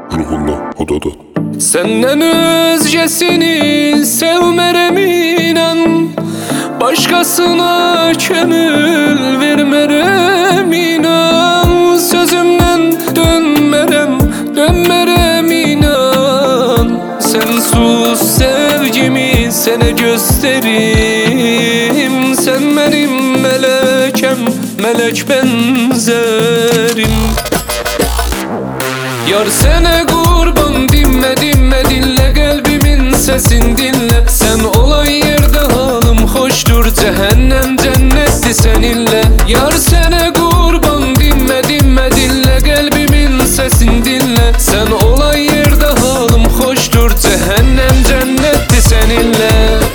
ruhunla odada. Senden özcesini sevmerem inan, başkasına kömül vermerem inan. Sözümden dönmerem inan. Sen sus sevgimi sana gösterim. Sen benim melekem, melek benzerim. Yar sana kurban, dinle dinle kalbimin sesin dinle. Sen olan yerde halim hoştur, cehennem cennetti seninle. Yar sana kurban, dinle dinle kalbimin sesin dinle. Sen olan yerde halim hoştur, cehennem cennetti seninle.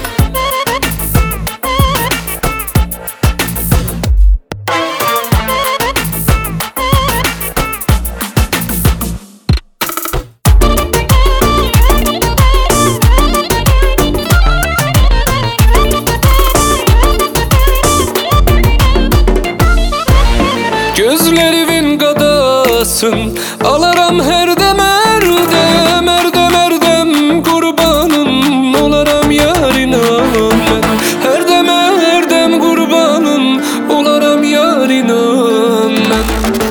Gözlerimin qadasın, alaram her dem kurbanın olaram yarına mən. Her dem kurbanın olaram yarına mən.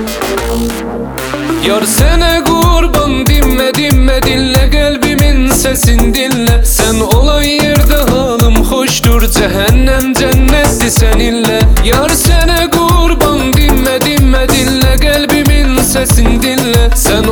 Yar sana kurban, dinle kalbimin sesin dinle. Sen olan yerde halim hoştur, cehennem cennetti seninle. Yar sana kurban, dinle kalbimin sesin dinle. Sen